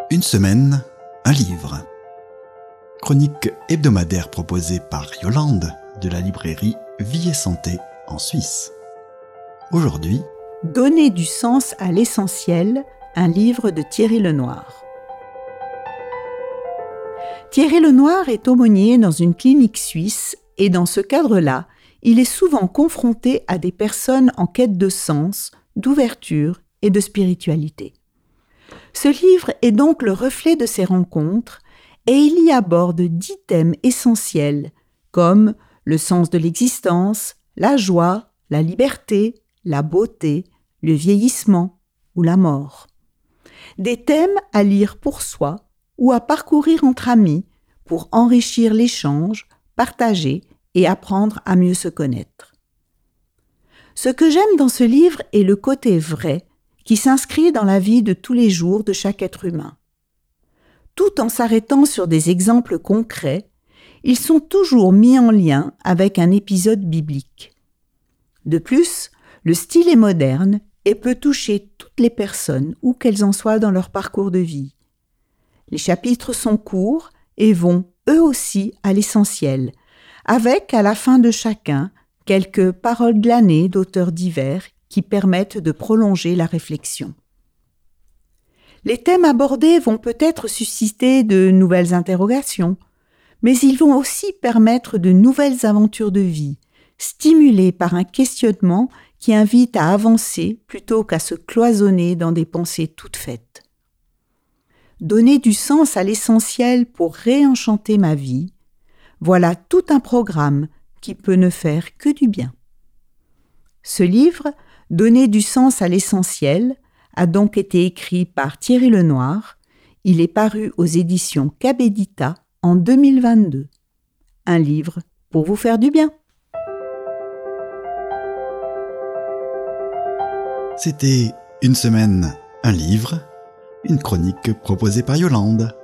Une semaine, un livre. Chronique hebdomadaire proposée par Yolande de la librairie Vie et Santé en Suisse. Aujourd'hui, Donner du sens à l'essentiel, un livre de Thierry Lenoir. Thierry Lenoir est aumônier dans une clinique suisse et dans ce cadre-là, il est souvent confronté à des personnes en quête de sens, d'ouverture et de spiritualité. Ce livre est donc le reflet de ces rencontres et il y aborde 10 thèmes essentiels comme le sens de l'existence, la joie, la liberté, la beauté, le vieillissement ou la mort. Des thèmes à lire pour soi ou à parcourir entre amis pour enrichir l'échange, partager et apprendre à mieux se connaître. Ce que j'aime dans ce livre est le côté vrai qui s'inscrit dans la vie de tous les jours de chaque être humain. Tout en s'arrêtant sur des exemples concrets, ils sont toujours mis en lien avec un épisode biblique. De plus, le style est moderne et peut toucher toutes les personnes, où qu'elles en soient dans leur parcours de vie. Les chapitres sont courts et vont, eux aussi, à l'essentiel, avec, à la fin de chacun, quelques paroles glanées d'auteurs divers qui permettent de prolonger la réflexion. Les thèmes abordés vont peut-être susciter de nouvelles interrogations, mais ils vont aussi permettre de nouvelles aventures de vie, stimulées par un questionnement qui invite à avancer plutôt qu'à se cloisonner dans des pensées toutes faites. Donner du sens à l'essentiel pour réenchanter ma vie, voilà tout un programme qui peut ne faire que du bien. Ce livre, Donner du sens à l'essentiel, a donc été écrit par Thierry Lenoir. Il est paru aux éditions Cabedita en 2022. Un livre pour vous faire du bien. c'était Une semaine, un livre, une chronique proposée par Yolande.